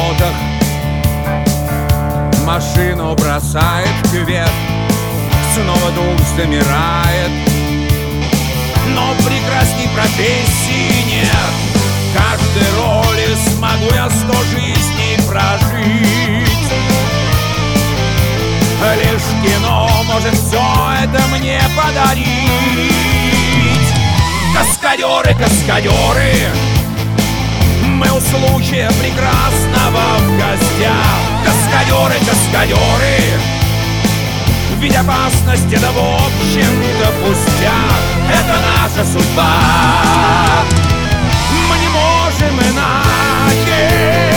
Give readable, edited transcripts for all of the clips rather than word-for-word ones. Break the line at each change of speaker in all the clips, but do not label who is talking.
воротах, машину бросает кверх, снова дух замирает, но прекрасней профессии нет. В каждой роли смогу я 100 жизней прожить. Лишь кино может все это мне подарить. Каскадеры, каскадеры, мы у случая прекрасного в гостях. Каскадеры, каскадеры, ведь опасность это в общем-то пустяк. Это наша судьба, мы не можем иначе.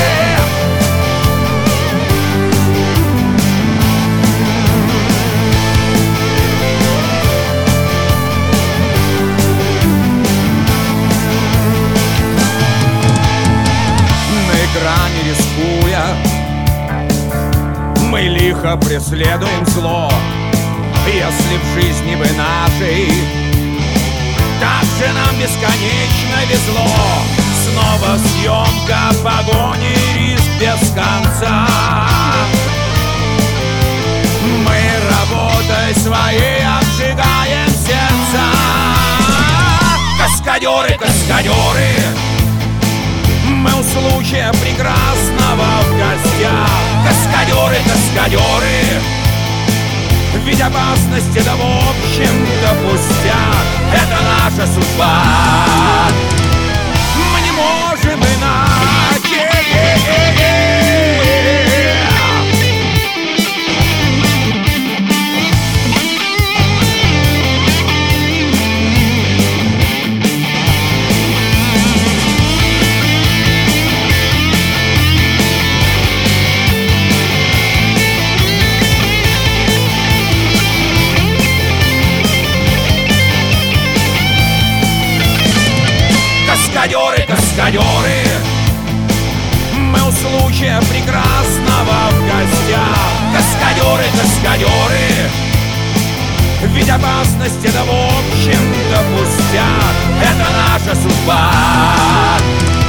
Не рискуя, мы лихо преследуем зло. Если в жизни бы нашей так же нам бесконечно везло. Снова съемка, погони, риск без конца. Мы работой своей обжигаем сердца. Каскадеры, каскадеры, мы у случая прекрасного в гостях. Каскадеры, каскадеры, ведь опасность это в общем-то пустяк. Это наша судьба, мы не можем иначе. Каскадеры, каскадеры, мы у случая прекрасного в гостях. Каскадеры, каскадеры, ведь опасность это в общем-то пустяк. Это наша судьба.